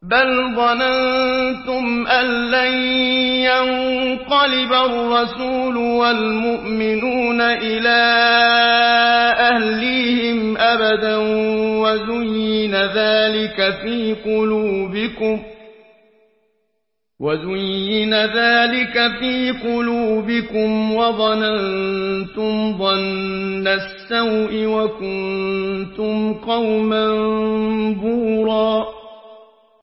بل ظننتم أن لن ينقلب الرسول والمؤمنون إلى أهليهم أبدا وزين ذلك في قلوبكم وظننتم ظن السوء وكنتم قوما بوراً